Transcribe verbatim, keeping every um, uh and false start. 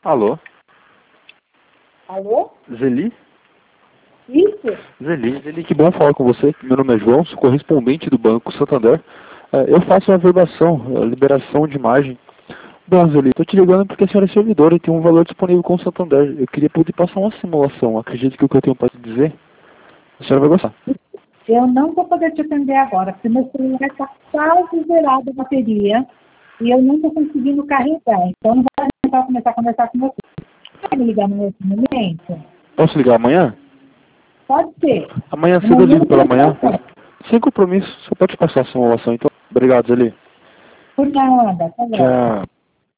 Alô? Alô? Zeli? Isso? Zeli, Zeli, que bom falar com você. Meu nome é João, sou correspondente do Banco Santander. É, eu faço uma verbação, a liberação de imagem. Bom, Zeli, estou te ligando porque a senhora é servidora e tem um valor disponível com o Santander. Eu queria poder passar uma simulação. Acredito que o que eu tenho para te dizer, a senhora vai gostar. Eu não vou poder te atender agora, porque meu celular está quase zerado a bateria e eu não estou conseguindo carregar. Então, não vou tentar começar a conversar com você. Quer me ligar no outro momento? Posso ligar amanhã? Pode ser. Amanhã cedo eu Amanhã ligo eu pela tenho manhã. telefone. Sem compromisso, só pode passar a simulação. Então, obrigado, Zeli. Por nada, tá bom. Tchau.